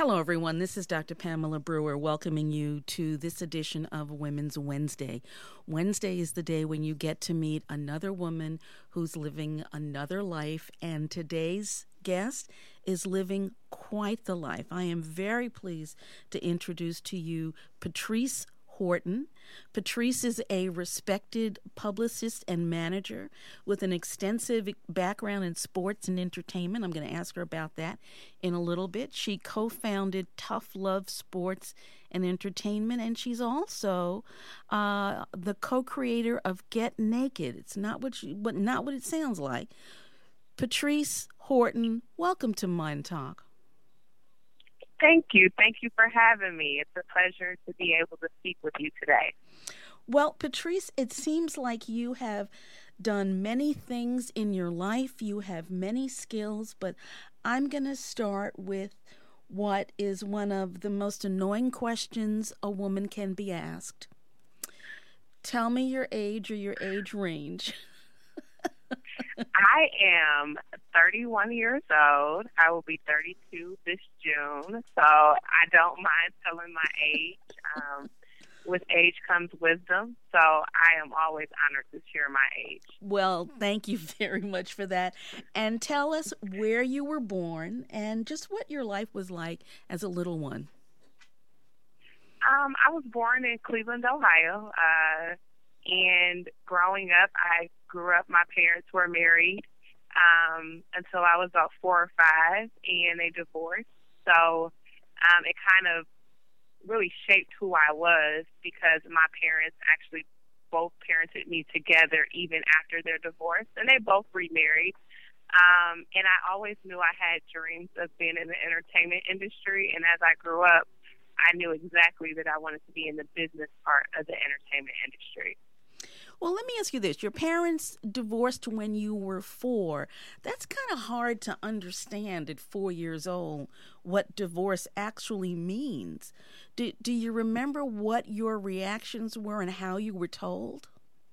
Hello, everyone. This is Dr. Pamela Brewer welcoming you to this edition of Women's Wednesday. Wednesday is the day when you get to meet another woman who's living another life, and today's guest is living quite the life. I am very pleased to introduce to you Patrice Horton. Patrice is a respected publicist and manager with an extensive background in sports and entertainment. I'm going to ask her about that in a little bit. She co-founded Tough Love Sports and Entertainment, and she's also the co-creator of Get Naked. It's not what it sounds like. Patrice Horton, welcome to Mind Talk. Thank you. Thank you for having me. It's a pleasure to be able to speak with you today. Well, Patrice, it seems like you have done many things in your life. You have many skills, but I'm going to start with what is one of the most annoying questions a woman can be asked. Tell me your age or your age range. I am 31 years old. I will be 32 this June, so I don't mind telling my age. With age comes wisdom, so I am always honored to share my age. Well, thank you very much for that. And tell us where you were born and just what your life was like as a little one. I was born in Cleveland, Ohio, and growing up, I grew up, my parents were married until I was about 4 or 5, and they divorced. So it kind of really shaped who I was because my parents actually both parented me together even after their divorce, and they both remarried. And I always knew I had dreams of being in the entertainment industry, and as I grew up, I knew exactly that I wanted to be in the business part of the entertainment industry. Well, let me ask you this. Your parents divorced when you were 4. That's kind of hard to understand at 4 years old what divorce actually means. Do you remember what your reactions were and how you were told?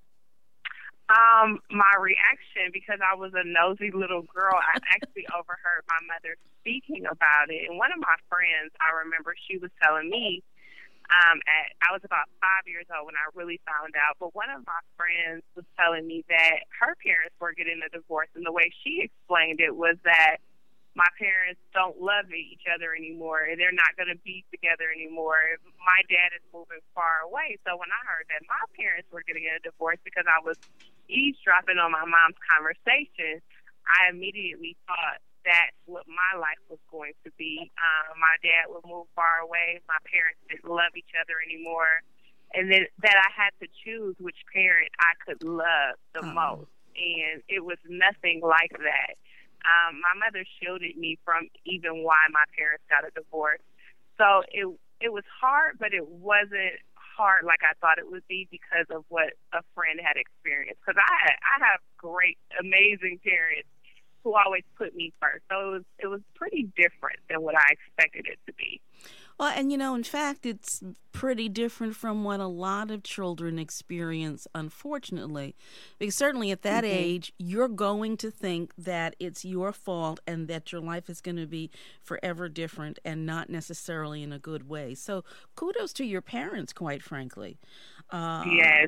My reaction, because I was a nosy little girl, I actually overheard my mother speaking about it. And one of my friends, I remember she was telling me, I was about 5 years old when I really found out, but one of my friends was telling me that her parents were getting a divorce, and the way she explained it was that my parents don't love each other anymore, and they're not going to be together anymore. My dad is moving far away, so when I heard that my parents were getting a divorce because I was eavesdropping on my mom's conversation, I immediately thought that's what my life was going to be. My dad would move far away. My parents didn't love each other anymore. And then that I had to choose which parent I could love the most. And it was nothing like that. My mother shielded me from even why my parents got a divorce. So it was hard, but it wasn't hard like I thought it would be because of what a friend had experienced. Because I have great, amazing parents who always put me first. So it was pretty different than what I expected it to be. Well, and in fact, it's pretty different from what a lot of children experience, unfortunately. Because certainly at that age, you're going to think that it's your fault and that your life is going to be forever different and not necessarily in a good way. So kudos to your parents, quite frankly. Yes.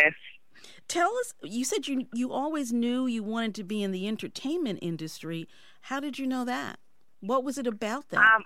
Tell us, you said you always knew you wanted to be in the entertainment industry. How did you know that? What was it about that?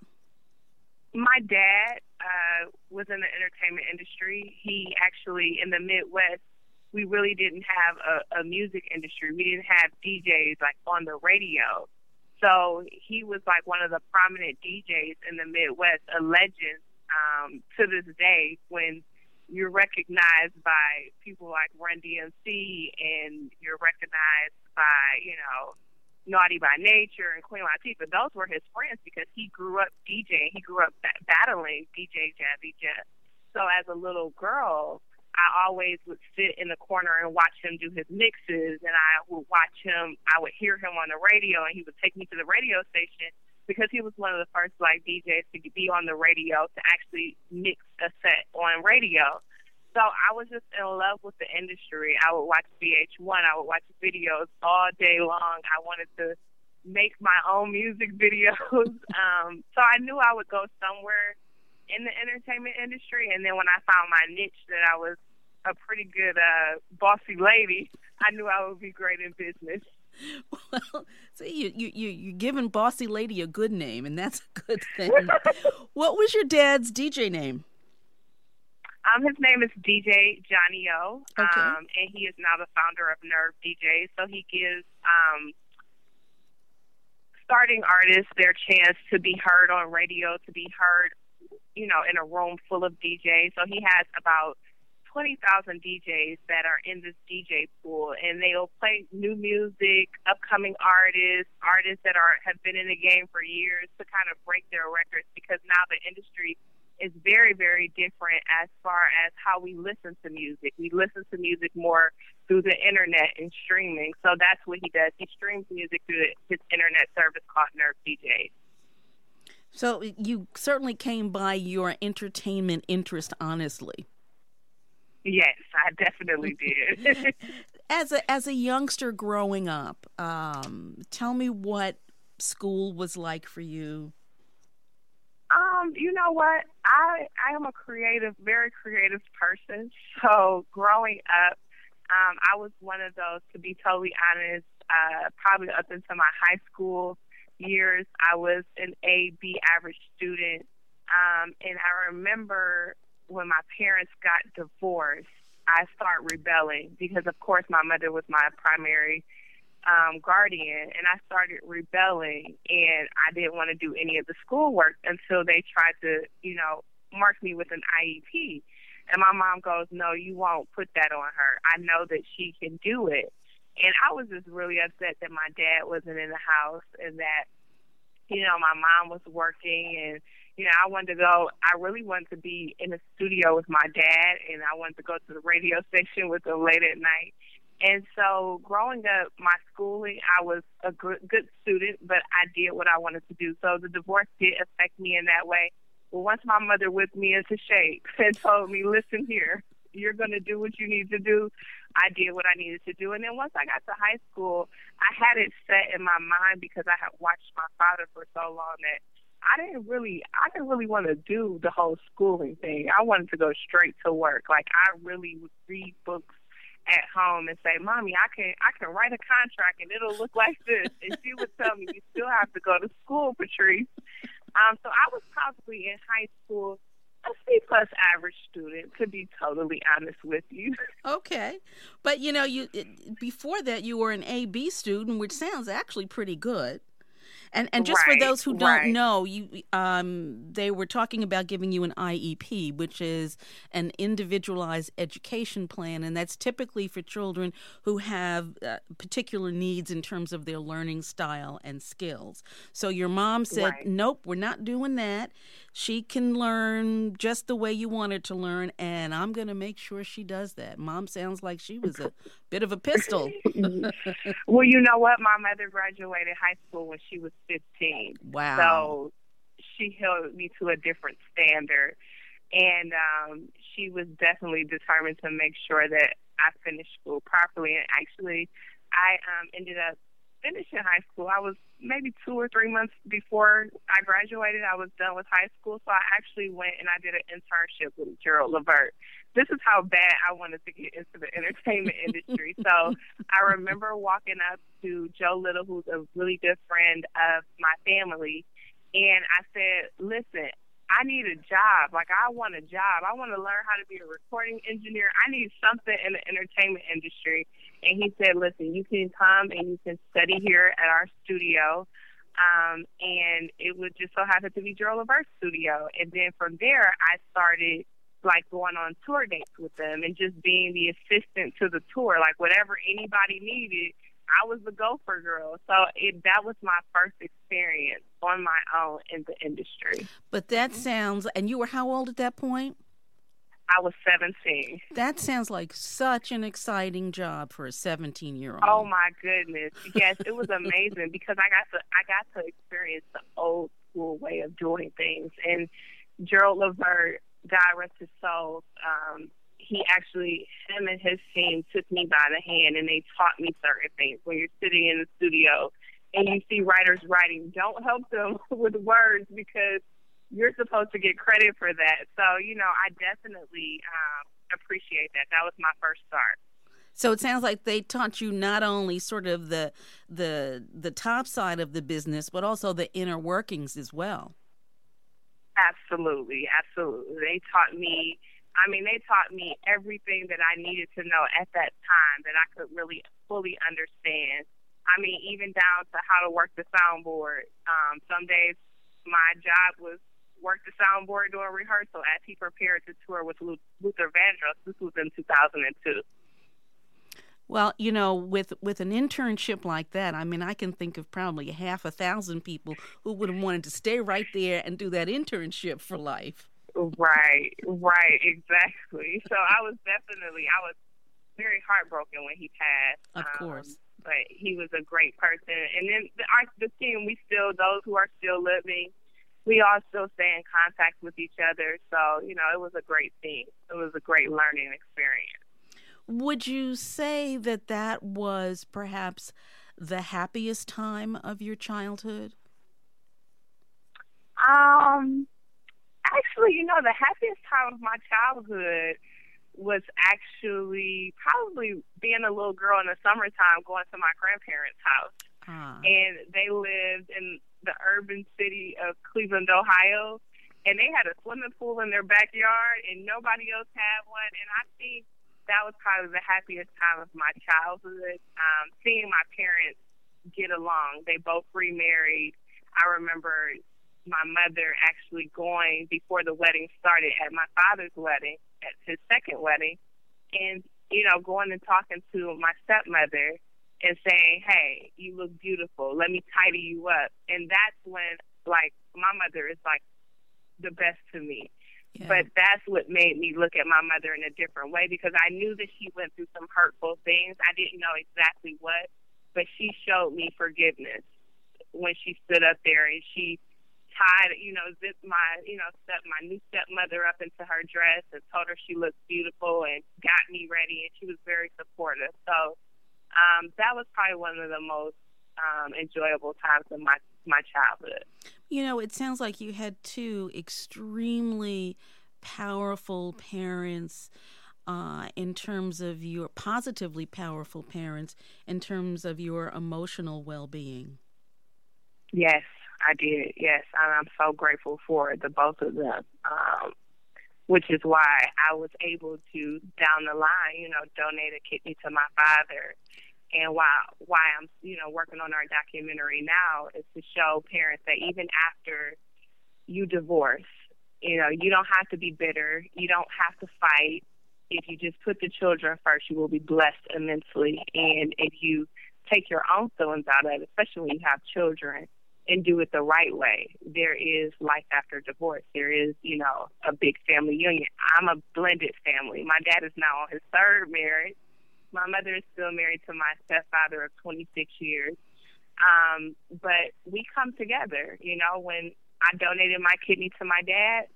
My dad was in the entertainment industry. He actually, in the Midwest, we really didn't have a music industry. We didn't have DJs like on the radio. So he was like one of the prominent DJs in the Midwest, a legend to this day when you're recognized by people like Run DMC and you're recognized by, Naughty by Nature and Queen Latifah. Those were his friends because he grew up DJing. He grew up battling DJ Jazzy Jeff. So as a little girl, I always would sit in the corner and watch him do his mixes, and I would hear him on the radio, and he would take me to the radio station because he was one of the first Black DJs to be on the radio to actually mix a set on radio. So I was just in love with the industry. I would watch VH1. I would watch videos all day long. I wanted to make my own music videos. So I knew I would go somewhere in the entertainment industry. And then when I found my niche that I was a pretty good bossy lady, I knew I would be great in business. Well, see, you're giving bossy lady a good name, and that's a good thing. What was your dad's DJ name? His name is DJ Johnny O, Okay. and he is now the founder of Nerve DJ. So he gives starting artists their chance to be heard on radio, to be heard, in a room full of DJs. So he has about 20,000 DJs that are in this DJ pool, and they'll play new music, upcoming artists that have been in the game for years to kind of break their records, because now the industry is very, very different as far as how we listen to music. We listen to music more through the internet and streaming. So that's what he does. He streams music through his internet service called Nerve DJ. So you certainly came by your entertainment interest honestly. Yes, I definitely did. As a youngster growing up, tell me what school was like for you. You know what? I am a very creative person. So growing up, I was one of those, to be totally honest, probably up into my high school years, I was an A-B average student. And I remember when my parents got divorced, I started rebelling because, of course, my mother was my primary guardian, and I started rebelling, and I didn't want to do any of the schoolwork until they tried to, mark me with an IEP. And my mom goes, "No, you won't put that on her. I know that she can do it." And I was just really upset that my dad wasn't in the house and that, my mom was working, and I wanted to go. I really wanted to be in the studio with my dad, and I wanted to go to the radio station with him late at night. And so growing up, my schooling, I was a good student, but I did what I wanted to do. So the divorce did affect me in that way. Well, once my mother whipped me into shape and told me, "Listen here, you're going to do what you need to do," I did what I needed to do. And then once I got to high school, I had it set in my mind, because I had watched my father for so long, that I didn't really want to do the whole schooling thing. I wanted to go straight to work. Like, I really would read books at home and say, "Mommy, I can write a contract and it'll look like this." And she would tell me, "You still have to go to school, Patrice." So I was probably in high school a C+ average student, to be totally honest with you. Okay. But, before that, you were an A-B student, which sounds actually pretty good. And just for those who don't know, they were talking about giving you an IEP, which is an individualized education plan, and that's typically for children who have particular needs in terms of their learning style and skills. So your mom said, "Nope, we're not doing that. She can learn just the way you want her to learn, and I'm going to make sure she does that." Mom sounds like she was a bit of a pistol. Well, you know what? My mother graduated high school when she was 15. Wow. So she held me to a different standard. And she was definitely determined to make sure that I finished school properly. And actually, I ended up finishing high school. I was maybe 2 or 3 months before I graduated. I was done with high school. So I actually went and I did an internship with Gerald Levert. This is how bad I wanted to get into the entertainment industry. So I remember walking up to Joe Little, who's a really good friend of my family, and I said, "Listen, I need a job. Like, I want a job. I want to learn how to be a recording engineer. I need something in the entertainment industry." And he said, "Listen, you can come and you can study here at our studio." And it would just so happen to be Gerald Levert's studio. And then from there, I started going on tour dates with them and just being the assistant to the tour. Like, whatever anybody needed, I was the gopher girl. So that was my first experience on my own in the industry. But that sounds, and you were how old at that point? I was 17. That sounds like such an exciting job for a 17-year-old. Oh my goodness. Yes, it was amazing because I got to experience the old school way of doing things. And Gerald Levert, God rest his soul, him and his team took me by the hand and they taught me certain things. When you're sitting in the studio and you see writers writing, don't help them with words because you're supposed to get credit for that. So, I definitely appreciate that. That was my first start. So it sounds like they taught you not only sort of the top side of the business, but also the inner workings as well. Absolutely, absolutely. They taught me everything that I needed to know at that time that I could really fully understand. Even down to how to work the soundboard. Some days my job was work the soundboard during rehearsal as he prepared to tour with Luther Vandross. This was in 2002. Well, with an internship like that, I can think of probably 1,000 people who would have wanted to stay right there and do that internship for life. Right, exactly. So I was very heartbroken when he passed. Of course. But he was a great person. And then the team, those who are still living, we all still stay in contact with each other. So, it was a great thing. It was a great learning experience. Would you say that was perhaps the happiest time of your childhood? Actually, the happiest time of my childhood was actually probably being a little girl in the summertime going to my grandparents' house. And they lived in the urban city of Cleveland, Ohio, and they had a swimming pool in their backyard, and nobody else had one. And I think that was probably the happiest time of my childhood, seeing my parents get along. They both remarried. I remember my mother actually going before the wedding started at my father's wedding, at his second wedding, and, going and talking to my stepmother and saying, hey, you look beautiful. Let me tidy you up. And that's when, my mother is, the best to me. Yeah. But that's what made me look at my mother in a different way, because I knew that she went through some hurtful things. I didn't know exactly what, but she showed me forgiveness when she stood up there and she tied, zipped my new stepmother up into her dress and told her she looked beautiful and got me ready, and she was very supportive. So that was probably one of the most enjoyable times of my childhood. It sounds like you had two extremely powerful parents in terms of your positively powerful parents in terms of your emotional well-being. Yes, I did. Yes, and I'm so grateful for the both of them, which is why I was able to, down the line, donate a kidney to my father. And why I'm, working on our documentary now is to show parents that even after you divorce, you don't have to be bitter. You don't have to fight. If you just put the children first, you will be blessed immensely. And if you take your own feelings out of it, especially when you have children, and do it the right way, there is life after divorce. There is, a big family union. I'm a blended family. My dad is now on his third marriage. My mother is still married to my stepfather of 26 years. But we come together, when I donated my kidney to my dad,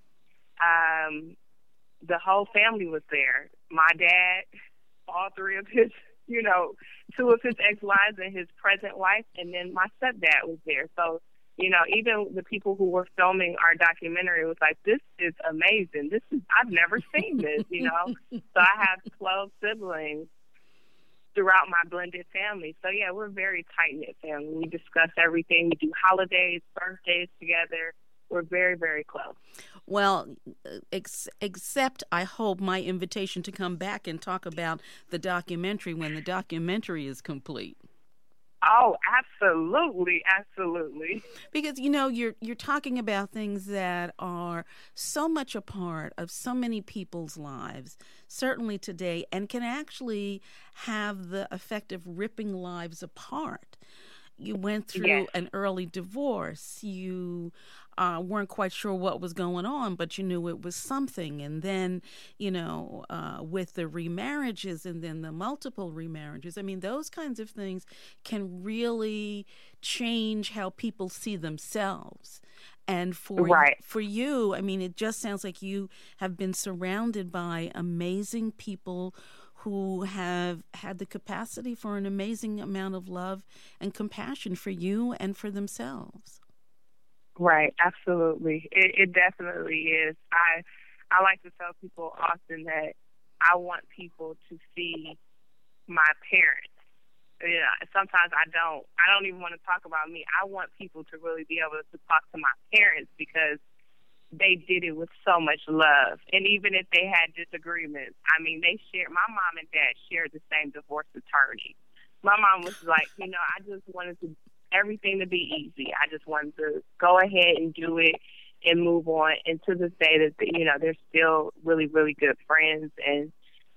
the whole family was there. My dad, all three of his, two of his ex-wives and his present wife, and then my stepdad was there. So, even the people who were filming our documentary was like, this is amazing. I've never seen this, So I have 12 siblings throughout my blended family. So, yeah, we're a very tight-knit family. We discuss everything. We do holidays, birthdays together. We're very, very close. Well, except I hope my invitation to come back and talk about the documentary when the documentary is complete. Oh, absolutely, absolutely. Because, you're talking about things that are so much a part of so many people's lives, certainly today, and can actually have the effect of ripping lives apart. You went through an early divorce. You weren't quite sure what was going on, but you knew it was something. And then, with the remarriages and then the multiple remarriages, those kinds of things can really change how people see themselves. And for you, it just sounds like you have been surrounded by amazing people who have had the capacity for an amazing amount of love and compassion for you and for themselves. Right, absolutely. It definitely is. I like to tell people often that I want people to see my parents. Yeah, sometimes I don't even want to talk about me. I want people to really be able to talk to my parents because they did it with so much love. And even if they had disagreements, I mean, my mom and dad shared the same divorce attorney. My mom was like, I just wanted everything to be easy. I just wanted to go ahead and do it and move on. And to this day that, they're still really, really good friends. And,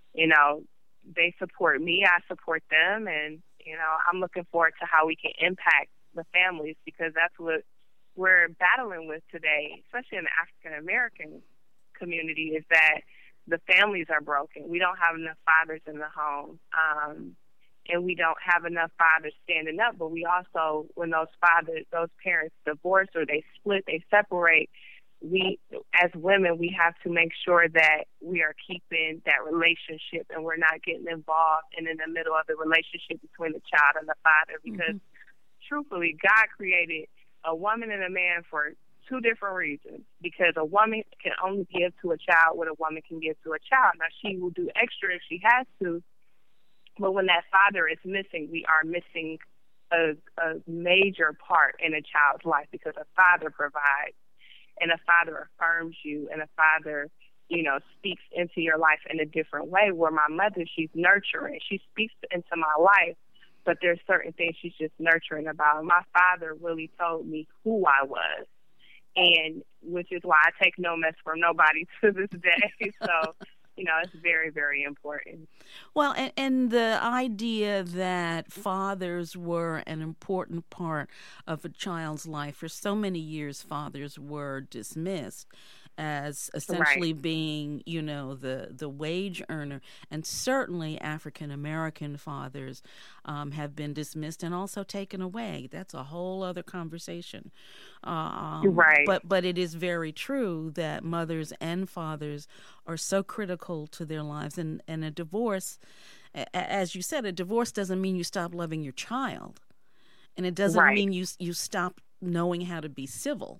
they support me. I support them. And, I'm looking forward to how we can impact the families because that's what we're battling with today, especially in the African-American community, is that the families are broken. We don't have enough fathers in the home, and we don't have enough fathers standing up. But we also, when those parents divorce or they split, they separate, we, as women, we have to make sure that we are keeping that relationship and we're not getting involved and in the middle of the relationship between the child and the father because, truthfully, God created a woman and a man for two different reasons. Because a woman can only give to a child what a woman can give to a child. Now, she will do extra if she has to, but when that father is missing, we are missing a major part in a child's life because a father provides and a father affirms you and a father, speaks into your life in a different way. Where my mother, she's nurturing. She speaks into my life, but there's certain things she's just nurturing about. My father really told me who I was, and which is why I take no mess from nobody to this day. So, it's very, very important. Well, and the idea that fathers were an important part of a child's life. For so many years, fathers were dismissed as essentially being, the wage earner. And certainly African-American fathers have been dismissed and also taken away. That's a whole other conversation. But it is very true that mothers and fathers are so critical to their lives. And a divorce, as you said, a divorce doesn't mean you stop loving your child. And it doesn't mean you stop knowing how to be civil.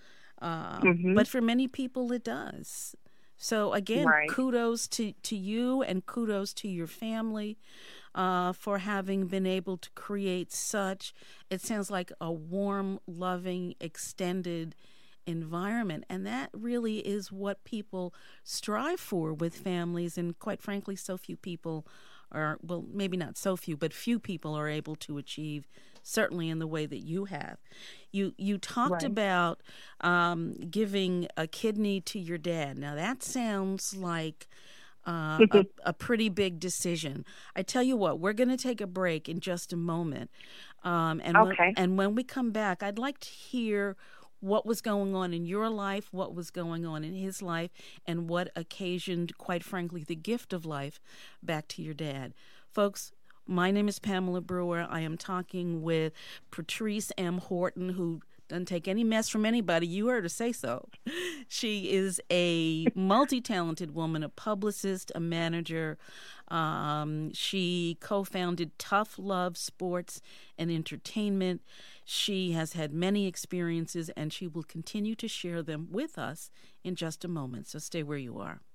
But for many people, it does. So, again, kudos to you and kudos to your family for having been able to create such, it sounds like a warm, loving, extended environment. And that really is what people strive for with families. And quite frankly, so few people are, well, maybe not so few, but few people are able to achieve, certainly in the way that you have. You talked about giving a kidney to your dad. Now, that sounds like a pretty big decision. I tell you what, we're going to take a break in just a moment. And when we come back, I'd like to hear what was going on in your life, what was going on in his life, and what occasioned, quite frankly, the gift of life back to your dad. Folks, my name is Pamela Brewer. I am talking with Patrice M. Horton, who doesn't take any mess from anybody. You heard her say so. She is a multi-talented woman, a publicist, a manager. She co-founded Tough Love Sports and Entertainment. She has had many experiences, and she will continue to share them with us in just a moment. So stay where you are.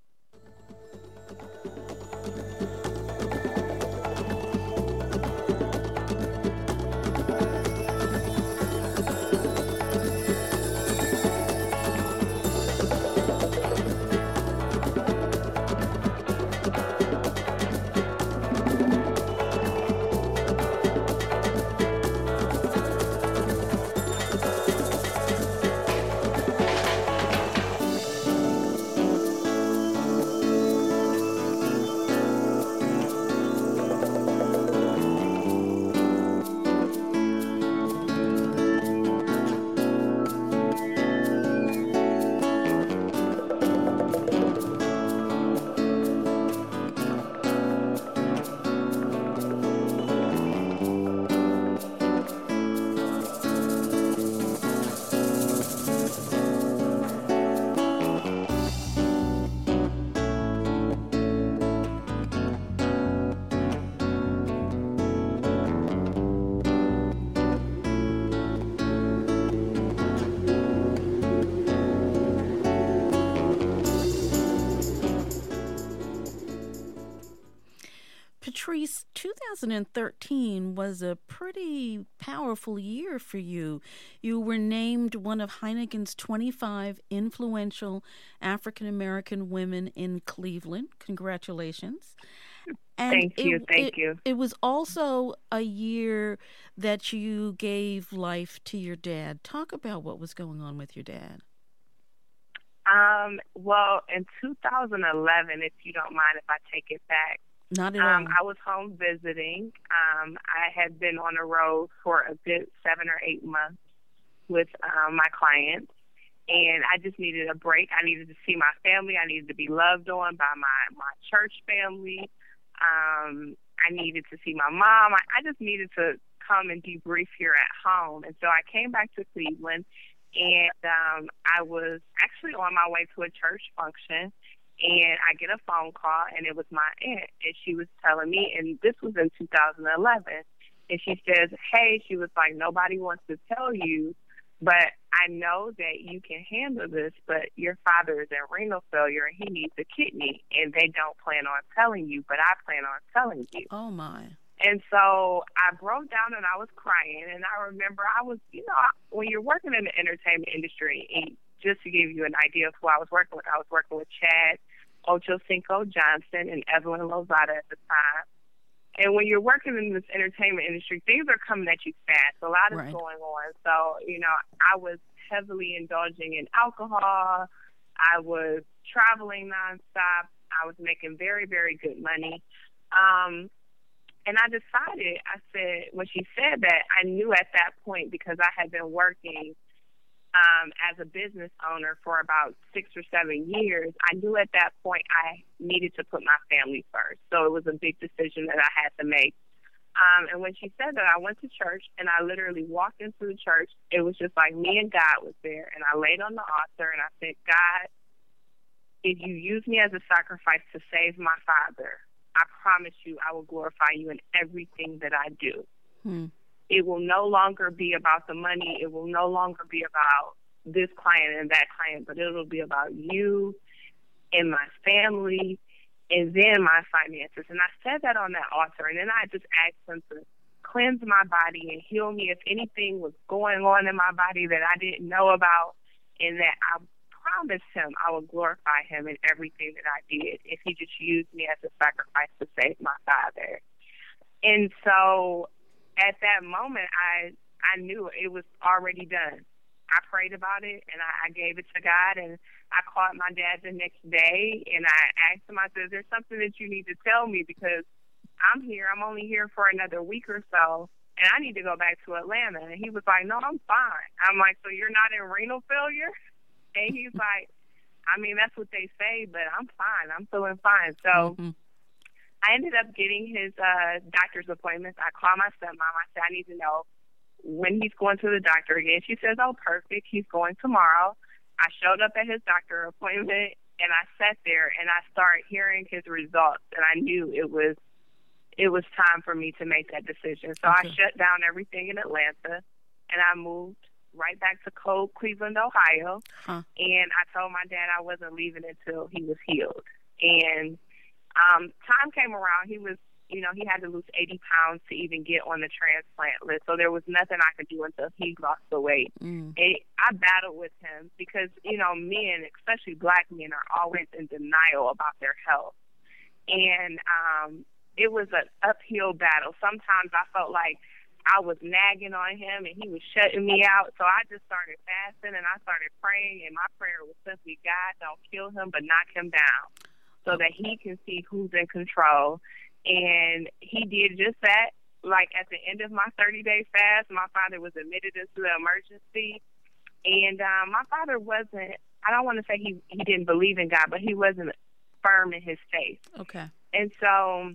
Patrice, 2013 was a pretty powerful year for you. You were named one of Heineken's 25 influential African American women in Cleveland. Congratulations. And Thank you. It was also a year that you gave life to your dad. Talk about what was going on with your dad. Well, in 2011, if you don't mind if I take it back, not at all. I was home visiting. I had been on the road for a good 7 or 8 months with my clients, and I just needed a break. I needed to see my family. I needed to be loved on by my church family. I needed to see my mom. I just needed to come and debrief here at home. And so I came back to Cleveland, and I was actually on my way to a church function. And I get a phone call, and it was my aunt, and she was telling me, and this was in 2011, and she says, hey, she was like, nobody wants to tell you, but I know that you can handle this, but your father is in renal failure, and he needs a kidney, and they don't plan on telling you, but I plan on telling you. Oh, my. And so I broke down, and I was crying, and I remember I was, when you're working in the entertainment industry, and just to give you an idea of who I was working with Chad Ochocinco Johnson and Evelyn Lozada at the time. And when you're working in this entertainment industry, things are coming at you fast. A lot is going on. So, I was heavily indulging in alcohol. I was traveling nonstop. I was making very, very good money. And I decided, when she said that, I knew at that point, because I had been working as a business owner for about 6 or 7 years, I knew at that point I needed to put my family first. So it was a big decision that I had to make. And when she said that, I went to church, and I literally walked into the church. It was just like me and God was there, and I laid on the altar, and I said, God, if you use me as a sacrifice to save my father, I promise you I will glorify you in everything that I do. It will no longer be about the money. It will no longer be about this client and that client, but it will be about you and my family and then my finances. And I said that on that altar, and then I just asked him to cleanse my body and heal me if anything was going on in my body that I didn't know about, and that I promised him I would glorify him in everything that I did if he just used me as a sacrifice to save my father. And so at that moment, I knew it was already done. I prayed about it, and I gave it to God, and I called my dad the next day, and I asked him, I said, there's something that you need to tell me, because I'm here. I'm only here for another week or so, and I need to go back to Atlanta. And he was like, no, I'm fine. I'm like, so you're not in renal failure? And he's like, I mean, that's what they say, but I'm fine. I'm feeling fine. So I ended up getting his doctor's appointments. I called my stepmom. I said, I need to know when he's going to the doctor again. She says, oh, perfect. He's going tomorrow. I showed up at his doctor appointment, and I sat there, and I started hearing his results, and I knew it was time for me to make that decision. So I shut down everything in Atlanta, and I moved right back to cold Cleveland, Ohio. And I told my dad I wasn't leaving until he was healed. And time came around. He was, he had to lose 80 pounds to even get on the transplant list. So there was nothing I could do until he lost the weight. And I battled with him because, men, especially black men, are always in denial about their health. And it was an uphill battle. Sometimes I felt like I was nagging on him and he was shutting me out. So I just started fasting and I started praying. And my prayer was simply, God, don't kill him, but knock him down so that he can see who's in control. And he did just that. Like at the end of my 30-day fast, my father was admitted into the emergency. And my father wasn't, I don't want to say he didn't believe in God, but he wasn't firm in his faith. Okay. And so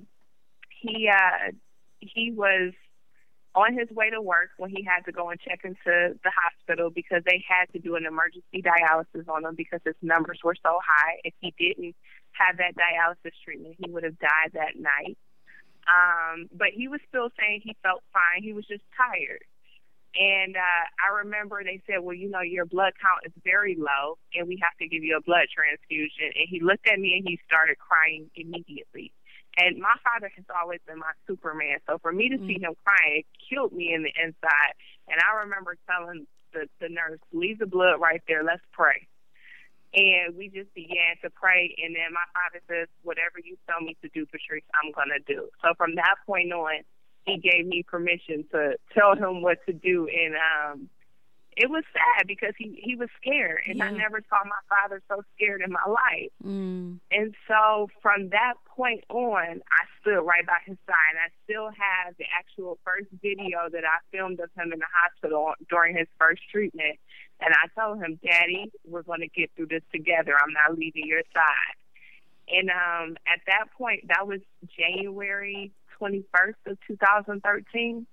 he was on his way to work when he had to go and check into the hospital because they had to do an emergency dialysis on him because his numbers were so high. If he didn't have that dialysis treatment, he would have died that night. But he was still saying he felt fine. He was just tired. And I remember they said, well, your blood count is very low and we have to give you a blood transfusion. And he looked at me and he started crying immediately. And my father has always been my Superman. So for me to see him crying, it killed me in the inside. And I remember telling the nurse, leave the blood right there. Let's pray. And we just began to pray. And then my father says, whatever you tell me to do, Patrice, I'm going to do. So from that point on, he gave me permission to tell him what to do. And it was sad because he was scared. And I never saw my father so scared in my life. And so from that point on, I stood right by his side. And I still have the actual first video that I filmed of him in the hospital during his first treatment. And I told him, Daddy, we're going to get through this together. I'm not leaving your side. And at that point, that was January 21st of 2013.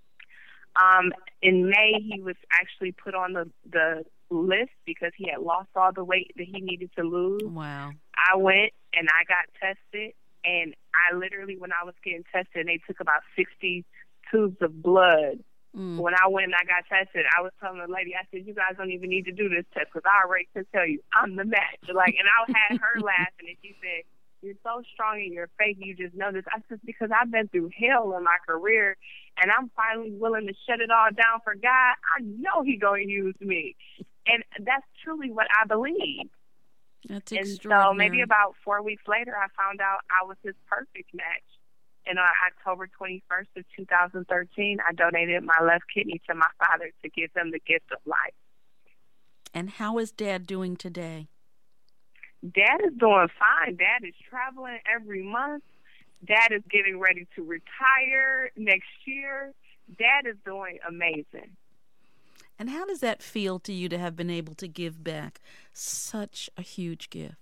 In May, he was actually put on the list because he had lost all the weight that he needed to lose. Wow. I went and I got tested, and I literally, when I was getting tested, they took about 60 tubes of blood. When I went and I got tested, I was telling the lady, I said, you guys don't even need to do this test because I already can tell you I'm the match. Like, and I had her laughing, and she said, you're so strong in your faith, you just know this. I said, because I've been through hell in my career, and I'm finally willing to shut it all down for God. I know He's going to use me. And that's truly what I believe. That's extraordinary. And so maybe about 4 weeks later, I found out I was his perfect match. And on October 21st of 2013, I donated my left kidney to my father to give him the gift of life. And how is Dad doing today? Dad is doing fine. Dad is traveling every month. Dad is getting ready to retire next year. Dad is doing amazing. And how does that feel to you to have been able to give back such a huge gift?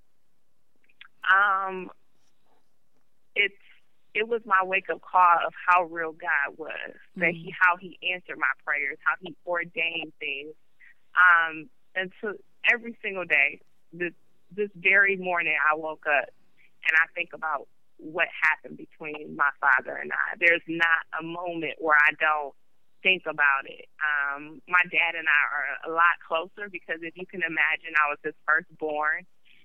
It was my wake-up call of how real God was, that how He answered my prayers, how He ordained things. And so every single day, this very morning, I woke up and I think about what happened between my father and I. There's not a moment where I don't think about it. My dad and I are a lot closer because if you can imagine, I was his firstborn.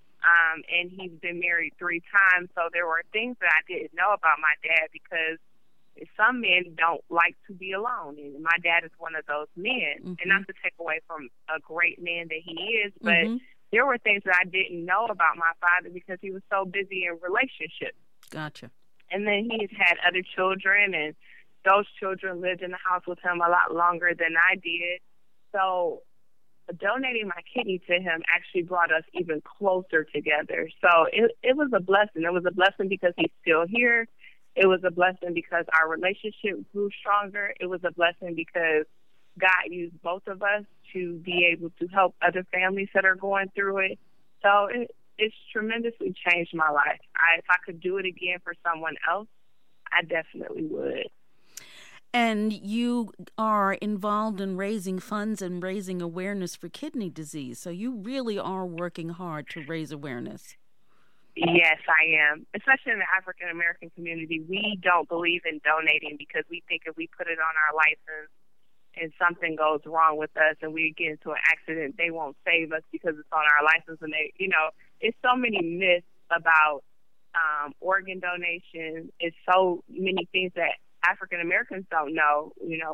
And he's been married 3 times, so there were things that I didn't know about my dad because some men don't like to be alone, and my dad is one of those men. And not to take away from a great man that he is, but there were things that I didn't know about my father because he was so busy in relationships. Gotcha. And then he's had other children, and those children lived in the house with him a lot longer than I did. So donating my kidney to him actually brought us even closer together. So it was a blessing. It was a blessing because he's still here. It was a blessing because our relationship grew stronger. It was a blessing because God used both of us to be able to help other families that are going through it. So it's tremendously changed my life. If I could do it again for someone else, I definitely would. And you are involved in raising funds and raising awareness for kidney disease. So you really are working hard to raise awareness. Yes, I am. Especially in the African American community, we don't believe in donating because we think if we put it on our license and something goes wrong with us and we get into an accident, they won't save us because it's on our license. And they, it's so many myths about organ donation. It's so many things that African Americans don't know,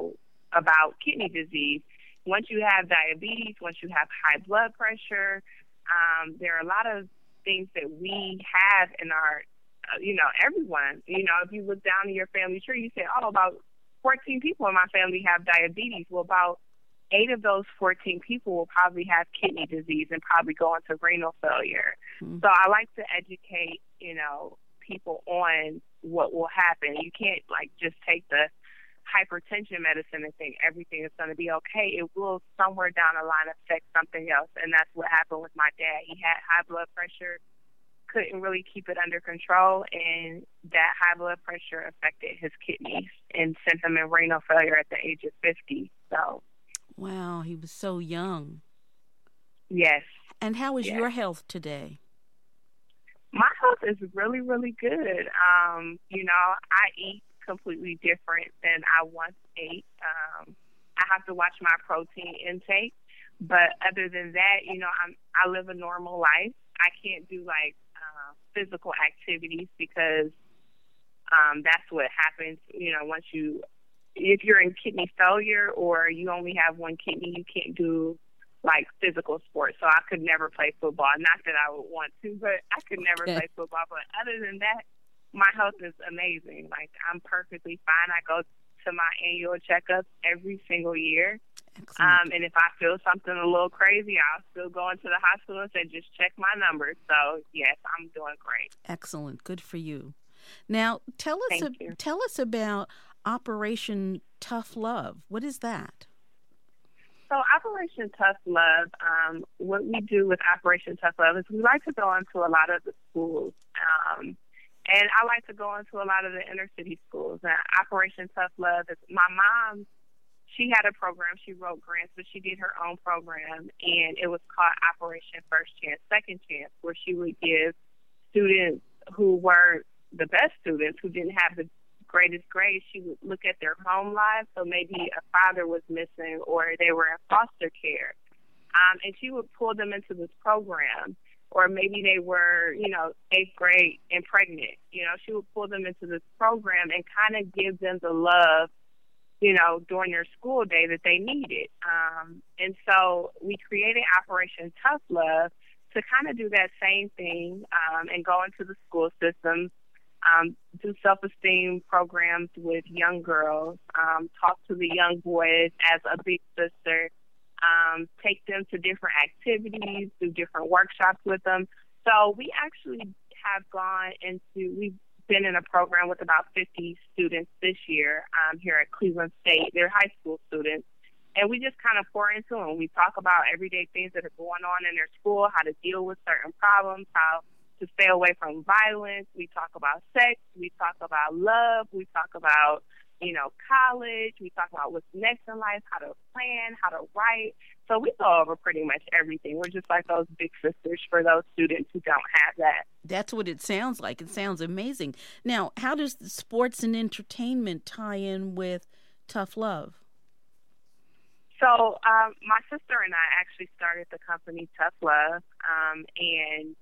about kidney disease. Once you have diabetes, once you have high blood pressure, there are a lot of things that we have in our, everyone. If you look down in your family tree, you say, about 14 people in my family have diabetes. Well, about 8 of those 14 people will probably have kidney disease and probably go into renal failure. So I like to educate, people on what will happen. You can't just take the hypertension medicine and think everything is going to be okay. It will somewhere down the line affect something else, and that's what happened with my dad. He had high blood pressure, couldn't really keep it under control, and that high blood pressure affected his kidneys and sent him in renal failure at the age of 50. So, wow, he was so young. Yes. And how is your health today? My health is really, really good. I eat completely different than I once ate. I have to watch my protein intake, but other than that, I live a normal life. I can't do physical activities because That's what happens, once if you're in kidney failure or you only have one kidney, you can't do like physical sports. So I could never play football. Not that I would want to, but I could never play football. But other than that, my health is amazing. Like, I'm perfectly fine. I go to my annual checkups every single year. And if I feel something a little crazy, I'll still go into the hospital and say, just check my numbers. So, yes, I'm doing great. Excellent. Good for you. Now, tell us about Operation Tough Love. What is that? So Operation Tough Love, what we do with Operation Tough Love is we like to go into a lot of the schools. And I like to go into a lot of the inner city schools. And Operation Tough Love is, my mom, she had a program. She wrote grants, but she did her own program, and it was called Operation First Chance, Second Chance, where she would give students who were the best students, who didn't have the greatest grades, she would look at their home lives. So maybe a father was missing or they were in foster care. And she would pull them into this program. Or maybe they were, 8th grade and pregnant. She would pull them into this program and kind of give them the love, during their school day that they needed. And so we created Operation Tough Love to kind of do that same thing and go into the school system, do self-esteem programs with young girls, talk to the young boys as a big sister, take them to different activities, do different workshops with them. So we actually have we've been in a program with about 50 students this year here at Cleveland State. They're high school students. And we just kind of pour into them. We talk about everyday things that are going on in their school, how to deal with certain problems, how to stay away from violence. We talk about sex. We talk about love. We talk about, college. We talk about what's next in life, how to plan, how to write. So we go over pretty much everything. We're just like those big sisters for those students who don't have that. That's what it sounds like. It sounds amazing. Now, how does sports and entertainment tie in with Tough Love? So my sister and I actually started the company Tough Love, and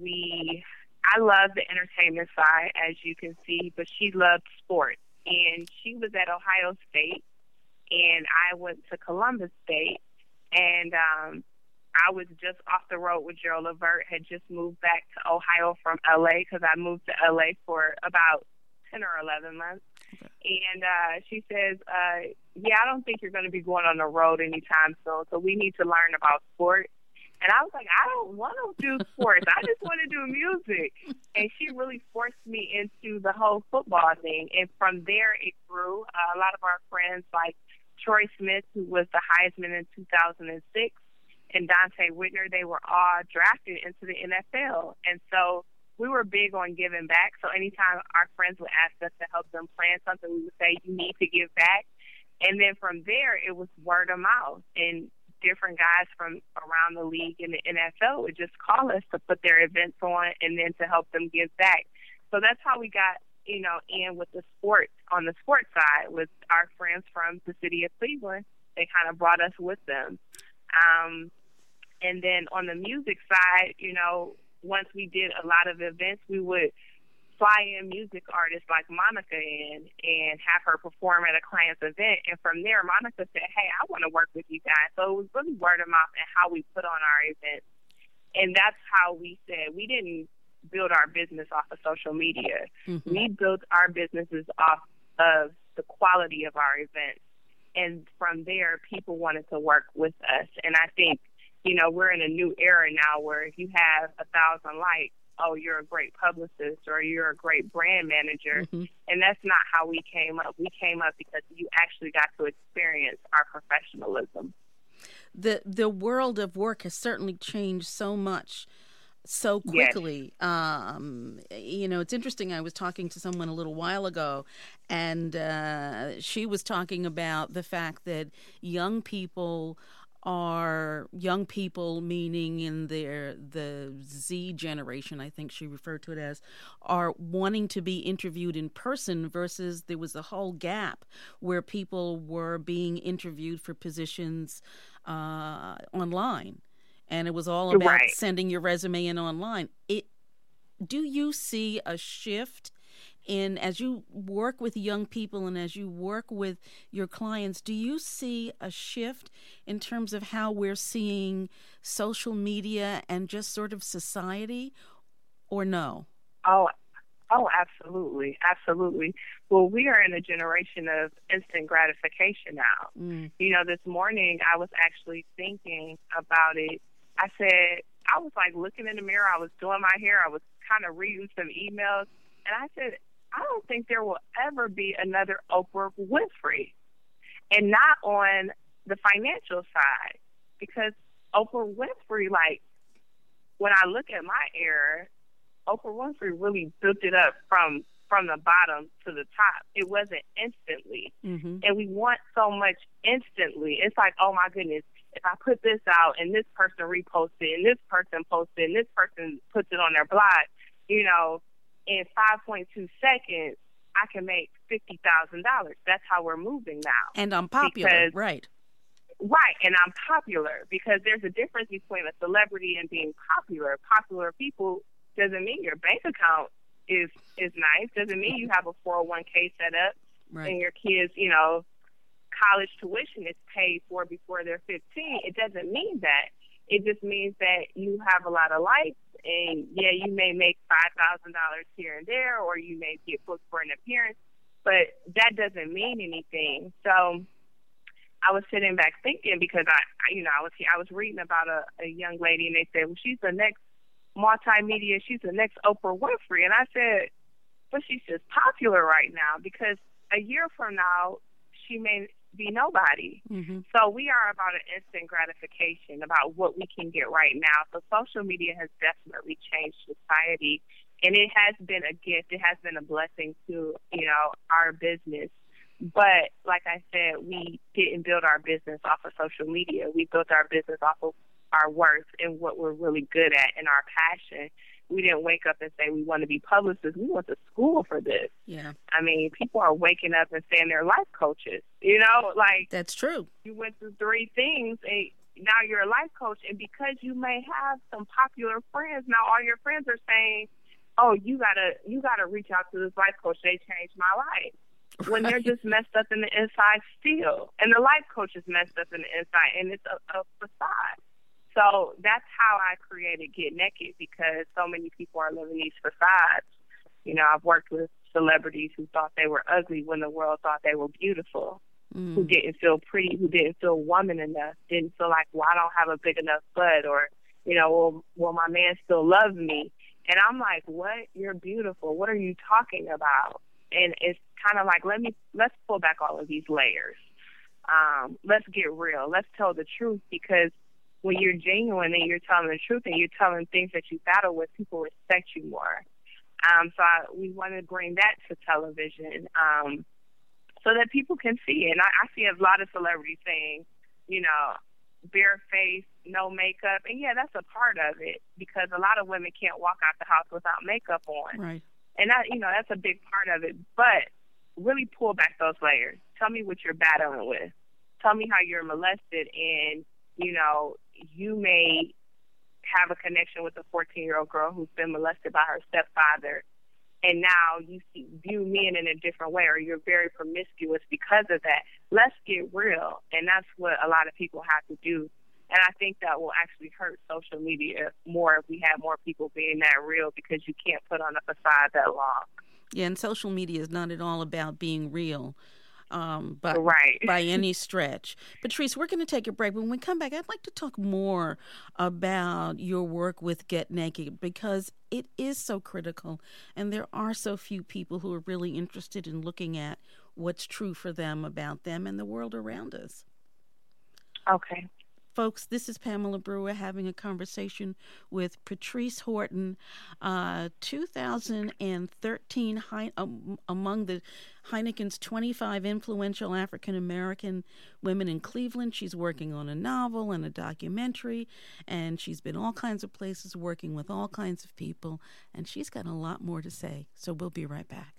I love the entertainment side, as you can see, but she loved sports. And she was at Ohio State, and I went to Columbus State, and I was just off the road with Gerald Levert, had just moved back to Ohio from L.A. because I moved to L.A. for about 10 or 11 months. Okay. And she says, I don't think you're going to be going on the road anytime soon, so we need to learn about sports. And I was like, I don't want to do sports. I just want to do music. And she really forced me into the whole football thing. And from there, it grew. A lot of our friends, like Troy Smith, who was the Heisman in 2006, and Dante Whitner, they were all drafted into the NFL. And so we were big on giving back. So anytime our friends would ask us to help them plan something, we would say, you need to give back. And then from there, it was word of mouth. And different guys from around the league and the NFL would just call us to put their events on and then to help them give back. So that's how we got, in with the sports, on the sports side, with our friends from the city of Cleveland. They kind of brought us with them. And then on the music side, once we did a lot of events, we would fly in music artists like Monica in and have her perform at a client's event. And from there, Monica said, hey, I want to work with you guys. So it was really word of mouth and how we put on our events. And that's how we said we didn't build our business off of social media. Mm-hmm. We built our businesses off of the quality of our events. And from there, people wanted to work with us. And I think, we're in a new era now where if you have 1,000 likes, oh, you're a great publicist or you're a great brand manager. Mm-hmm. And that's not how we came up. We came up because you actually got to experience our professionalism. The world of work has certainly changed so much so quickly. Yes. It's interesting. I was talking to someone a little while ago, and she was talking about the fact that young people, meaning in the Z generation, I think she referred to it as, are wanting to be interviewed in person versus there was a whole gap where people were being interviewed for positions online. And it was all about sending your resume in online. Do you see a shift as you work with young people and as you work with your clients, do you see a shift in terms of how we're seeing social media and just sort of society, or no? Oh, absolutely. Absolutely. Well, we are in a generation of instant gratification now. You know, this morning I was actually thinking about it. I was like looking in the mirror. I was doing my hair. I was kind of reading some emails. And I said, I don't think there will ever be another Oprah Winfrey. And not on the financial side. Because Oprah Winfrey, like, when I look at my era, Oprah Winfrey really built it up from the bottom to the top. It wasn't instantly. And we want so much instantly. It's like, oh my goodness, if I put this out and this person reposted and this person posted and this person puts it on their blog, you know, in 5.2 seconds, I can make $50,000. That's how we're moving now. And I'm popular, right. Right, and I'm popular, because there's a difference between a celebrity and being popular. Popular people doesn't mean your bank account is nice. Doesn't mean you have a 401k set up, right, and your kids, you know, college tuition is paid for before they're 15. It doesn't mean that. It just means that you have a lot of likes, and yeah, you may make $5,000 here and there, or you may get booked for an appearance, but that doesn't mean anything. So I was sitting back thinking, because I was reading about a young lady, and they said, well, she's the next multimedia, she's the next Oprah Winfrey. And I said, but she's just popular right now, because a year from now, she may be nobody. So we are about an instant gratification about what we can get right now. So social media has definitely changed society, and it has been a gift. It has been a blessing to, you know, our business. But like I said, we didn't build our business off of social media. We built our business off of our worth and what we're really good at and our passion. We didn't wake up and say we want to be publicists. We went to school for this. Yeah. I mean, people are waking up and saying they're life coaches. You know, like, that's true. You went through 3 things, and now you're a life coach. And because you may have some popular friends, now all your friends are saying, oh, you gotta reach out to this life coach. They changed my life. Right. When they're just messed up in the inside still. And the life coach is messed up in the inside, and it's a facade. So that's how I created Get Naked, because so many people are living these facades. You know, I've worked with celebrities who thought they were ugly when the world thought they were beautiful, who didn't feel pretty, who didn't feel woman enough, didn't feel like, well, I don't have a big enough butt, or, you know, well, my man still loves me. And I'm like, what? You're beautiful. What are you talking about? And it's kind of like, let's pull back all of these layers. Let's get real. Let's tell the truth, because when you're genuine and you're telling the truth and you're telling things that you battle with, people respect you more. We want to bring that to television so that people can see it. And I see a lot of celebrities saying, you know, bare face, no makeup. And, yeah, that's a part of it, because a lot of women can't walk out the house without makeup on. Right. And, that's a big part of it. But really pull back those layers. Tell me what you're battling with. Tell me how you're molested, and, you know, you may have a connection with a 14-year-old girl who's been molested by her stepfather, and now you view men in a different way, or you're very promiscuous because of that. Let's get real, and that's what a lot of people have to do. And I think that will actually hurt social media more if we have more people being that real, because you can't put on a facade that long. Yeah, and social media is not at all about being real. But right. by any stretch. Patrice, we're going to take a break. When we come back, I'd like to talk more about your work with Get Naked, because it is so critical, and there are so few people who are really interested in looking at what's true for them about them and the world around us. Okay. Folks, this is Pamela Brewer having a conversation with Patrice Horton, 2013 among the Heineken's 25 influential African-American women in Cleveland. She's working on a novel and a documentary, and she's been all kinds of places working with all kinds of people, and she's got a lot more to say. So we'll be right back.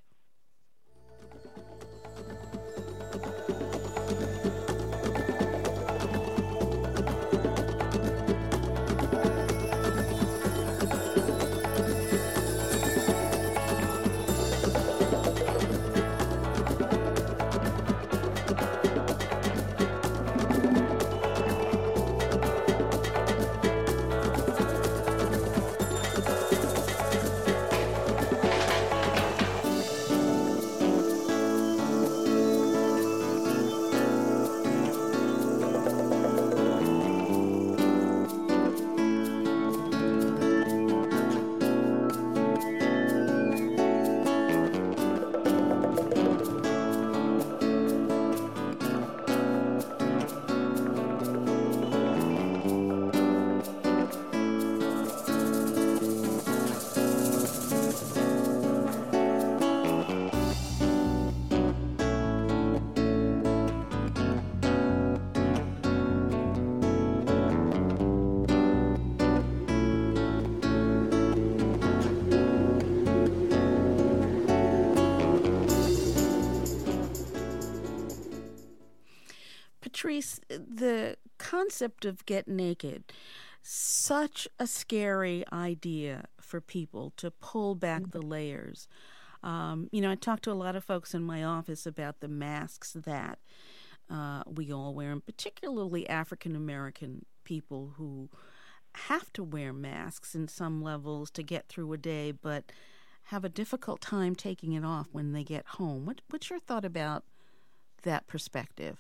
Patrice, the concept of Get Naked, such a scary idea for people to pull back the layers. I talk to a lot of folks in my office about the masks that we all wear, and particularly African American people who have to wear masks in some levels to get through a day, but have a difficult time taking it off when they get home. What's your thought about that perspective?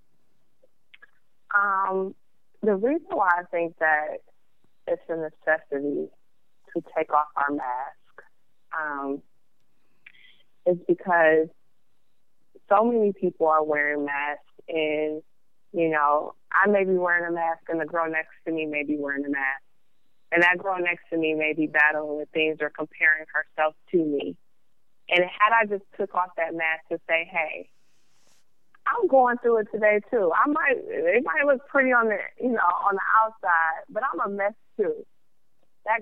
The reason why I think that it's a necessity to take off our mask is because so many people are wearing masks, and, I may be wearing a mask and the girl next to me may be wearing a mask. And that girl next to me may be battling with things or comparing herself to me. And had I just took off that mask to say, hey, I'm going through it today too. It might look pretty on the outside, but I'm a mess too. That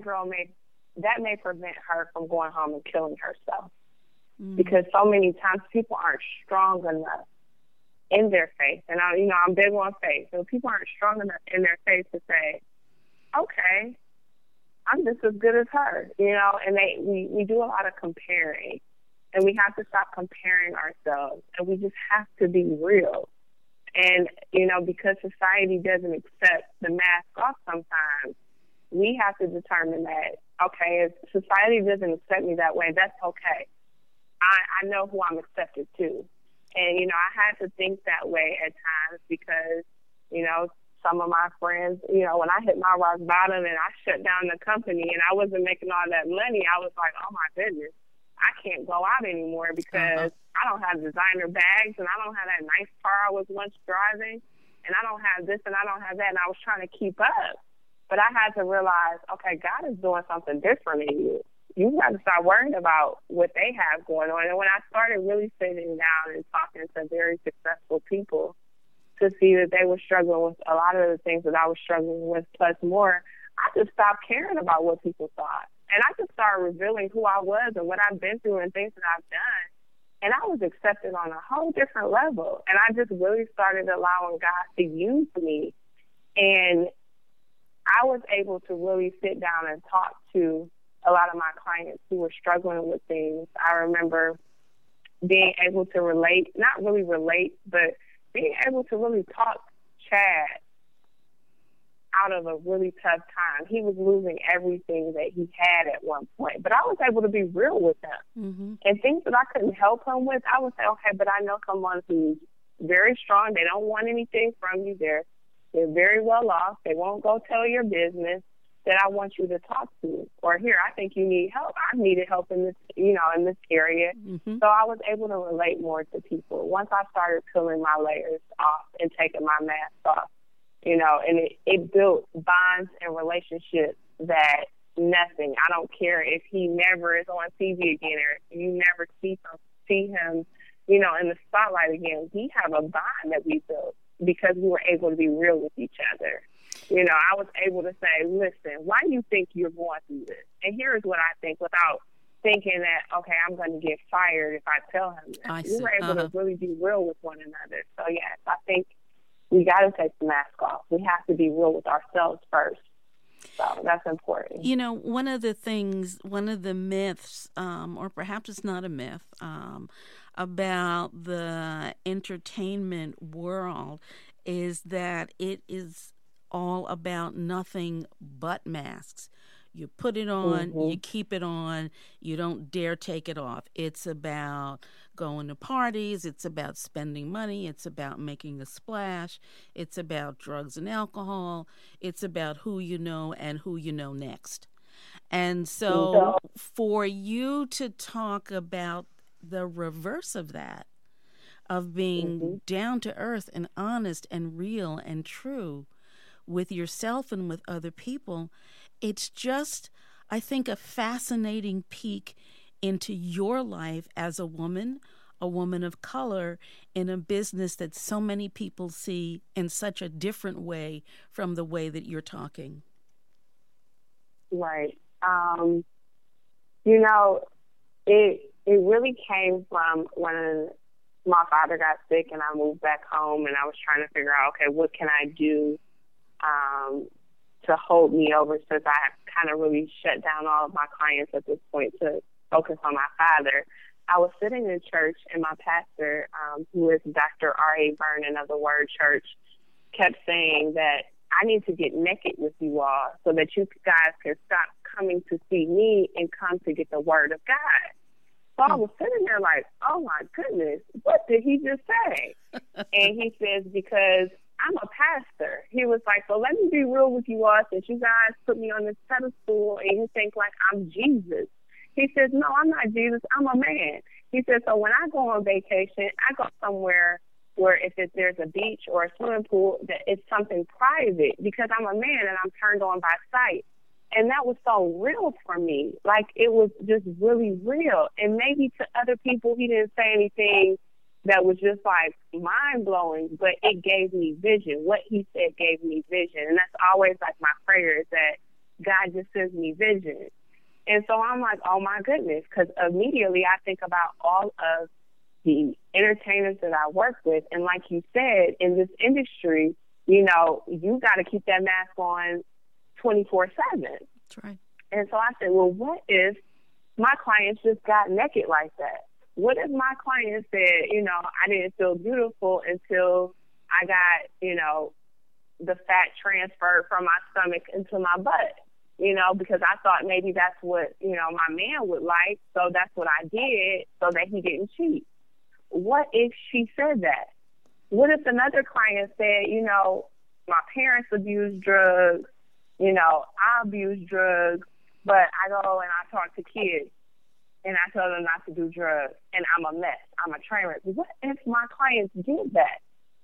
may prevent her from going home and killing herself. Because so many times people aren't strong enough in their faith. And I'm big on faith. So people aren't strong enough in their faith to say, okay, I'm just as good as her, and we do a lot of comparing, and we have to stop comparing ourselves, and we just have to be real. And, because society doesn't accept the mask off sometimes, we have to determine that, okay, if society doesn't accept me that way, that's okay. I know who I'm accepted to. And, I had to think that way at times because, some of my friends, when I hit my rock bottom and I shut down the company and I wasn't making all that money, I was like, oh, my goodness, I can't go out anymore because I don't have designer bags and I don't have that nice car I was once driving, and I don't have this and I don't have that, and I was trying to keep up. But I had to realize, okay, God is doing something different in you. You got to start worrying about what they have going on. And when I started really sitting down and talking to very successful people to see that they were struggling with a lot of the things that I was struggling with, plus more, I just stopped caring about what people thought. And I just started revealing who I was and what I've been through and things that I've done. And I was accepted on a whole different level. And I just really started allowing God to use me. And I was able to really sit down and talk to a lot of my clients who were struggling with things. I remember being able to relate, not really relate, but being able to really talk Chad out of a really tough time. He was losing everything that he had at one point, but I was able to be real with him. And things that I couldn't help him with, I would say, okay, but I know someone who's very strong. They don't want anything from you. They're very well off. They won't go tell your business, that I want you to talk to. Or here, I think you need help. I've needed help in this, in this area. So I was able to relate more to people once I started peeling my layers off and taking my mask off, and it built bonds and relationships that nothing. I don't care if he never is on TV again or if you never see him, in the spotlight again. We have a bond that we built because we were able to be real with each other. I was able to say, listen, why do you think you're going through this? And here's what I think, without thinking that, okay, I'm going to get fired if I tell him that. We were able to really be real with one another. So, yes, I think we got to take the mask off. We have to be real with ourselves first. So that's important. One of the myths, or perhaps it's not a myth, about the entertainment world is that it is all about nothing but masks. You put it on, you keep it on, you don't dare take it off. It's about going to parties, it's about spending money, it's about making a splash, it's about drugs and alcohol, it's about who you know and who you know next. And so for you to talk about the reverse of that, of being down to earth and honest and real and true with yourself and with other people, it's just, I think, a fascinating peek into your life as a woman of color, in a business that so many people see in such a different way from the way that you're talking. Right. It really came from when my father got sick and I moved back home, and I was trying to figure out, okay, what can I do to hold me over, since I kind of really shut down all of my clients at this point to focus on my father. I was sitting in church, and my pastor, who is Dr. R.A. Vernon of the Word Church, kept saying that I need to get naked with you all so that you guys can stop coming to see me and come to get the Word of God. So I was sitting there like, oh, my goodness, what did he just say? And he says, because I'm a pastor. He was like, so let me be real with you all, since you guys put me on this pedestal and you think like I'm Jesus. He says, no, I'm not Jesus. I'm a man. He says, so when I go on vacation, I go somewhere where if there's a beach or a swimming pool, that it's something private, because I'm a man and I'm turned on by sight. And that was so real for me. Like, it was just really real. And maybe to other people, he didn't say anything that was just like mind-blowing, but it gave me vision. What he said gave me vision. And that's always like my prayer, is that God just sends me vision. And so I'm like, oh my goodness, because immediately I think about all of the entertainers that I work with. And like you said, in this industry, you know, you got to keep that mask on 24/7. That's right. And so I said, well, what if my clients just got naked like that? What if my client said, you know, I didn't feel beautiful until I got, you know, the fat transferred from my stomach into my butt, you know, because I thought maybe that's what, you know, my man would like. So that's what I did so that he didn't cheat. What if she said that? What if another client said, you know, my parents abused drugs, you know, I abuse drugs, but I go and I talk to kids and I tell them not to do drugs, and I'm a mess, I'm a train wreck. What if my clients did that?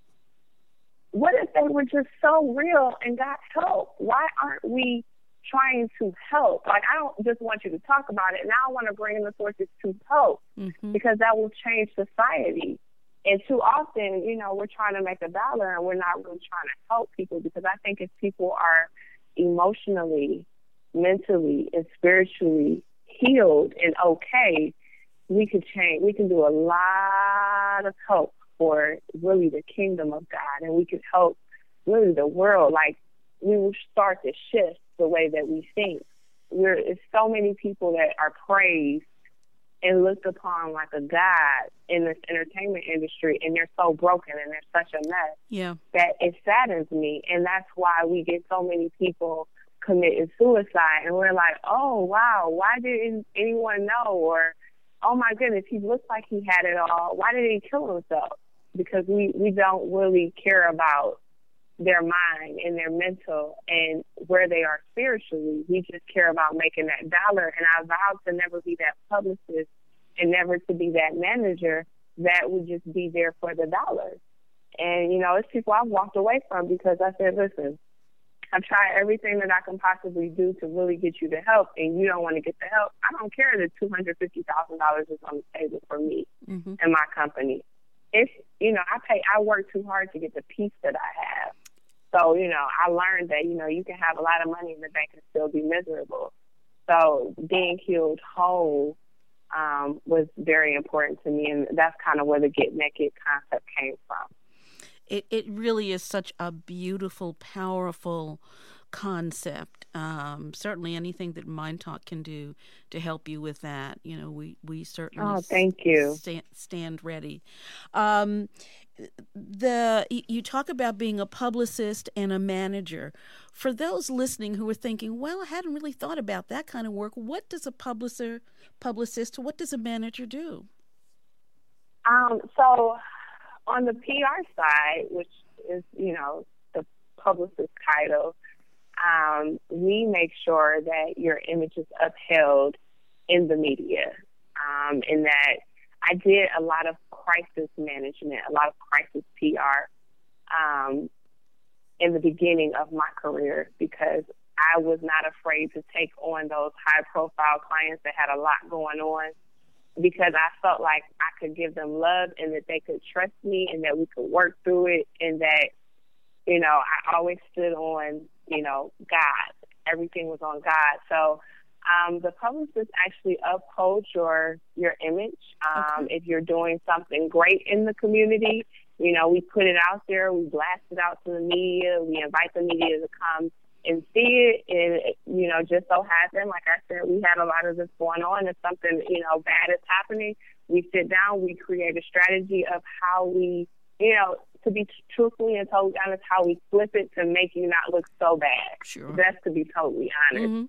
What if they were just so real and got help? Why aren't we trying to help? Like, I don't just want you to talk about it. Now I want to bring in the sources to help, because that will change society. And too often, you know, we're trying to make a dollar and we're not really trying to help people, because I think if people are emotionally, mentally, and spiritually healed and okay, we could change. We can do a lot of help for really the kingdom of God, and we could help really the world. Like, we will start to shift the way that we think. It's so many people that are praised and looked upon like a god in this entertainment industry, and they're so broken and they're such a mess that it saddens me. And that's why we get so many people committing suicide, and we're like, oh wow, why didn't anyone know? Or, oh my goodness, he looks like he had it all, why did he kill himself? Because we don't really care about their mind and their mental and where they are spiritually. We just care about making that dollar. And I vowed to never be that publicist and never to be that manager that would just be there for the dollar. And, you know, it's people I've walked away from because I said, listen, I've tried everything that I can possibly do to really get you the help, and you don't want to get the help. I don't care that $250,000 is on the table for me and my company. It's, you know, I work too hard to get the peace that I have. So, you know, I learned that, you know, you can have a lot of money in the bank and still be miserable. So being healed whole was very important to me, and that's kind of where the Get Naked concept came from. It really is such a beautiful, powerful concept. Certainly anything that Mind Talk can do to help you with that, you know, we certainly thank you. Stand ready. You talk about being a publicist and a manager. For those listening who are thinking, well, I hadn't really thought about that kind of work, what does a publicist, what does a manager do? So on the PR side, which is, you know, the publicist title, we make sure that your image is upheld in the media, in that I did a lot of crisis management, a lot of crisis PR in the beginning of my career, because I was not afraid to take on those high-profile clients that had a lot going on, because I felt like I could give them love and that they could trust me and that we could work through it, and that, you know, I always stood on, you know, God. Everything was on God. So The publicist actually upholds your image. Okay. If you're doing something great in the community, we put it out there, we blast it out to the media, we invite the media to come and see it. And, just so happened, like I said, we had a lot of this going on. If something, bad is happening, we sit down, we create a strategy of how we, to be truthfully and totally honest, how we flip it to make you not look so bad. Sure. That's to be totally honest.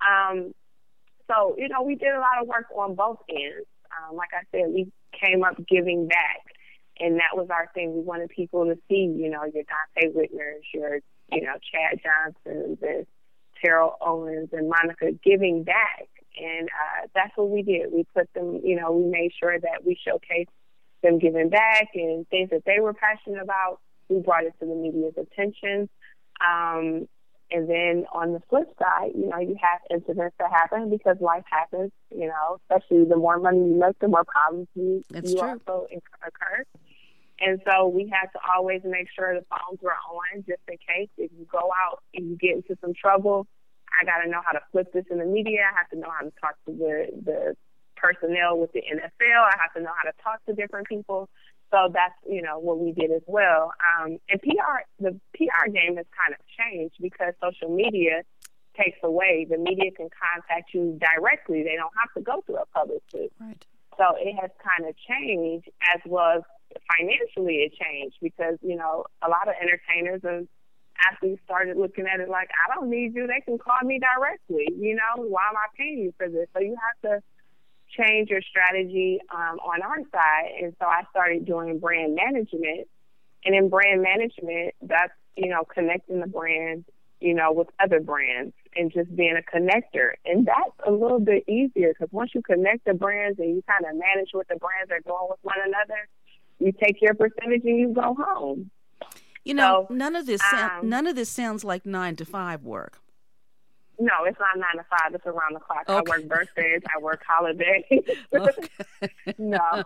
So, we did a lot of work on both ends. Like I said, we came up giving back, and that was our thing. We wanted people to see, your Dante Whitners, your, Chad Johnsons and Terrell Owens and Monica giving back. And that's what we did. We put them, we made sure that we showcased them giving back and things that they were passionate about. We brought it to the media's attention. And then on the flip side, you have incidents that happen because life happens, especially the more money you make, the more problems you also occur. And so we had to always make sure the phones were on just in case. If you go out and you get into some trouble, I got to know how to flip this in the media. I have to know how to talk to the personnel with the NFL. I have to know how to talk to different people. So that's, what we did as well. And the PR game has kind of changed because social media takes away. The media can contact you directly. They don't have to go through a publicist. Right. So it has kind of changed, as well as financially it changed because, a lot of entertainers and athletes started looking at it like, I don't need you. They can call me directly. Why am I paying you for this? So you have to change your strategy on our side. And so I started doing brand management. And in brand management, that's, connecting the brand, with other brands and just being a connector. And that's a little bit easier because once you connect the brands and you kind of manage what the brands are doing with one another, you take your percentage and you go home. None of this sounds like 9 to 5 work. No, it's not 9 to 5. It's around the clock. Okay. I work birthdays. I work holidays. Okay. No.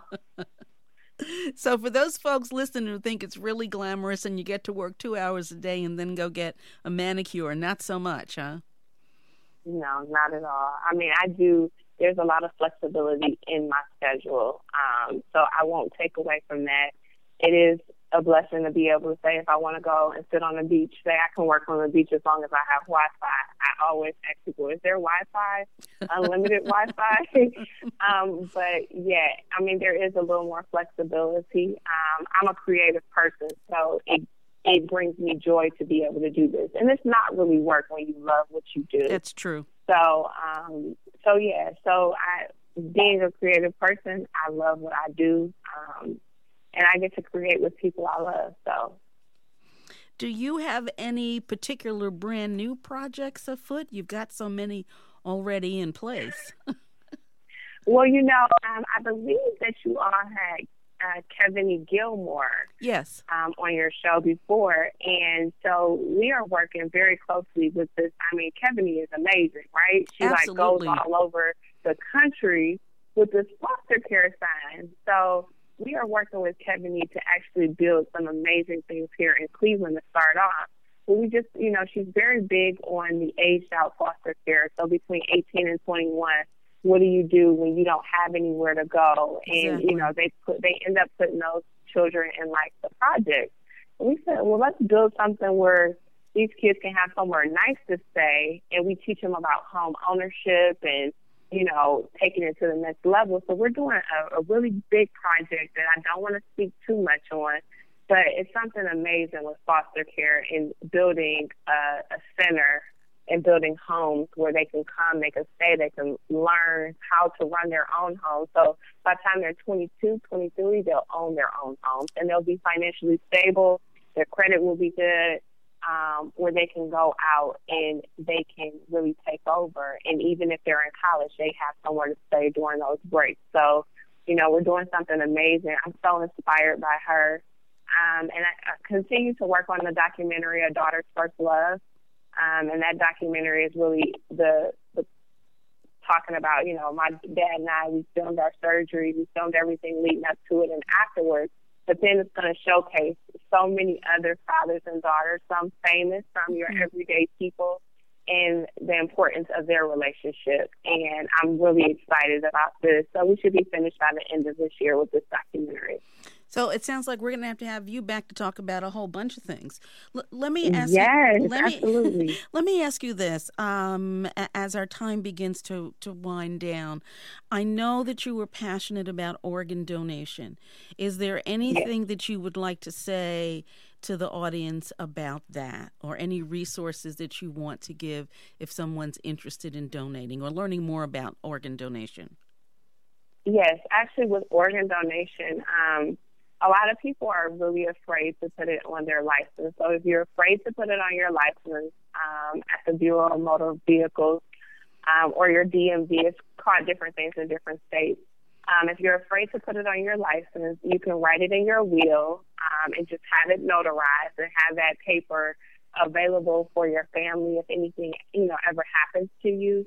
So for those folks listening who think it's really glamorous and you get to work 2 hours a day and then go get a manicure, not so much, huh? No, not at all. I mean, there's a lot of flexibility in my schedule. So I won't take away from that. It is a blessing to be able to say if I want to go and sit on the beach, say I can work on the beach as long as I have Wi-Fi. I always ask people, is there Wi-Fi, unlimited Wi-Fi? But yeah, I mean, there is a little more flexibility. I'm a creative person, so it brings me joy to be able to do this. And it's not really work when you love what you do. That's true. So being a creative person, I love what I do. And I get to create with people I love. So, do you have any particular brand new projects afoot? You've got so many already in place. Well, I believe that you all had Kevin Gilmore. Yes. On your show before. And so we are working very closely with this. I mean, Kevin is amazing, right? She Absolutely. goes all over the country with this foster care sign. So we are working with Kevin to actually build some amazing things here in Cleveland to start off. But we just, she's very big on the aged out foster care. So between 18 and 21, what do you do when you don't have anywhere to go? And, Exactly. they end up putting those children in the project. And we said, well, let's build something where these kids can have somewhere nice to stay, and we teach them about home ownership and, taking it to the next level. So we're doing a really big project that I don't want to speak too much on, but it's something amazing with foster care and building a center and building homes where they can come, they can stay, they can learn how to run their own home. So by the time they're 22, 23, they'll own their own homes and they'll be financially stable. Their credit will be good. Where they can go out and they can really take over. And even if they're in college, they have somewhere to stay during those breaks. So, we're doing something amazing. I'm so inspired by her. And I continue to work on the documentary, A Daughter's First Love. And that documentary is really the talking about, my dad and I, we filmed our surgery, we filmed everything leading up to it and afterwards. But then it's going to showcase so many other fathers and daughters, some famous, some your everyday people. and the importance of their relationship. And I'm really excited about this. So we should be finished by the end of this year with this documentary. So it sounds like we're going to have you back to talk about a whole bunch of things. Let me ask yes, you. Absolutely. Let me ask you this. As our time begins to wind down, I know that you were passionate about organ donation. Is there anything that you would like to say to the audience about that, or any resources that you want to give if someone's interested in donating or learning more about organ donation? Yes, actually, with organ donation, a lot of people are really afraid to put it on their license. So if you're afraid to put it on your license at the Bureau of Motor Vehicles or your DMV, it's called different things in different states. If you're afraid to put it on your license, you can write it in your will and just have it notarized and have that paper available for your family if anything, ever happens to you.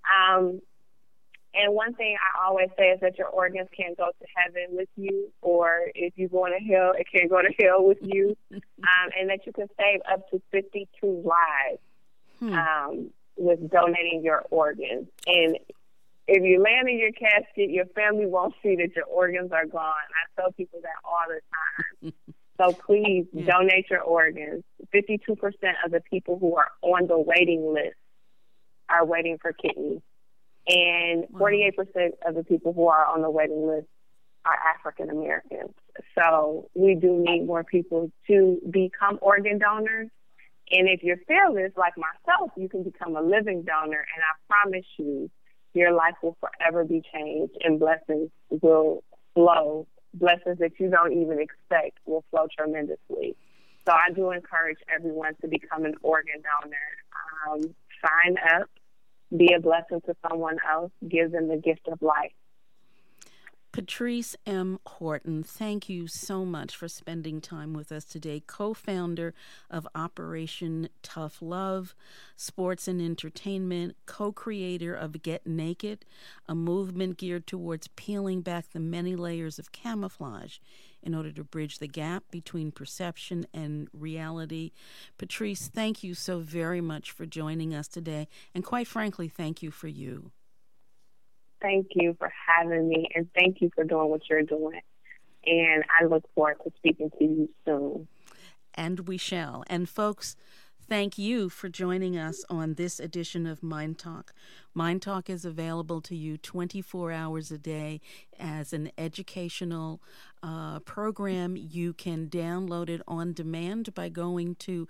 And one thing I always say is that your organs can't go to heaven with you, or if you're going to hell, it can't go to hell with you, and that you can save up to 52 lives with donating your organs. And if you land in your casket, your family won't see that your organs are gone. I tell people that all the time. So please donate your organs. 52% of the people who are on the waiting list are waiting for kidneys. And 48% of the people who are on the waiting list are African Americans. So we do need more people to become organ donors. And if you're fearless like myself, you can become a living donor. And I promise you, your life will forever be changed and blessings will flow. Blessings that you don't even expect will flow tremendously. So I do encourage everyone to become an organ donor. Sign up. Be a blessing to someone else. Give them the gift of life. Patrice M. Horton, thank you so much for spending time with us today. Co-founder of Operation Tough Love, Sports and Entertainment, co-creator of Get Naked, a movement geared towards peeling back the many layers of camouflage in order to bridge the gap between perception and reality. Patrice, thank you so very much for joining us today. And quite frankly, thank you for you. Thank you for having me, and thank you for doing what you're doing. And I look forward to speaking to you soon. And we shall. And folks, thank you for joining us on this edition of Mind Talk. Mind Talk is available to you 24 hours a day as an educational program. You can download it on demand by going to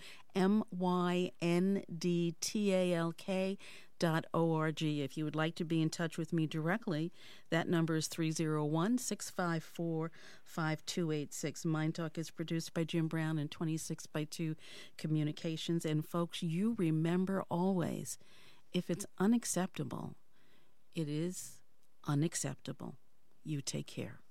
myndtalk.org. If you would like to be in touch with me directly, that number is 301-654-5286. Mind Talk is produced by Jim Brown and 26x2 Communications. And folks, you remember always, if it's unacceptable, it is unacceptable. You take care.